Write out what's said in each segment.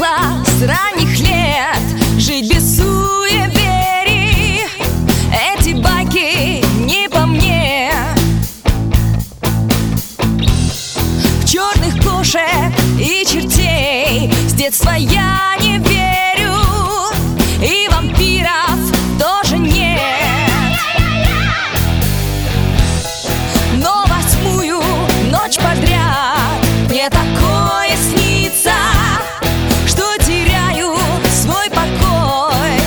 с ранних лет жить без суеверий. Эти байки не по мне. В черных кошек и чертей с детства я не верю, и вампиров тоже нет. Но 8-ю ночь подряд мне такое снится, что теряю свой покой.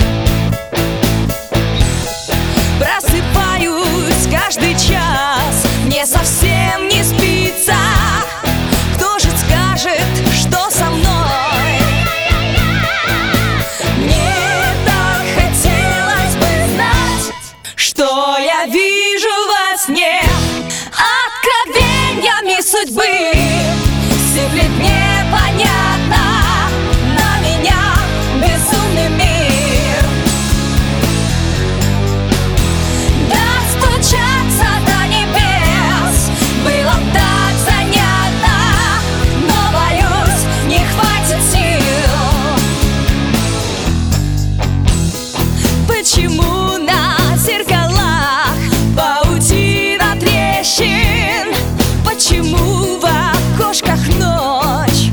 Просыпаюсь каждый час, мне совсем не спится. Кто же скажет, что со мной? Мне так хотелось бы знать, что я вижу во сне. Откровениями судьбы сыплет непонятно на меня безумный мир. Достучаться до небес было так занятно, но, боюсь, не хватит сил. Почему на зеркалах паутина трещин? Почему в окошках ночь?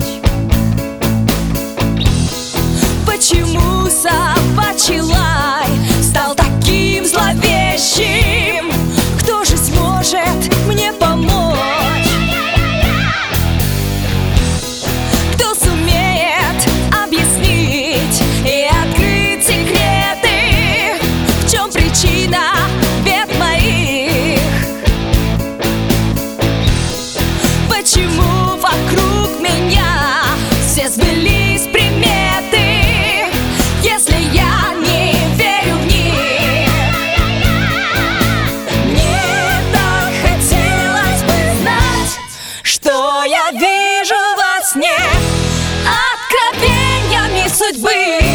Почему собачий лай стал таким зловещим? Кто же сможет мне помочь? Кто сумеет объяснить и открыть секреты? В чем причина бед моих? Почему вокруг меня все сбылись приметы, если я не верю в них? Мне так хотелось бы знать, что я вижу во сне. Откровениями судьбы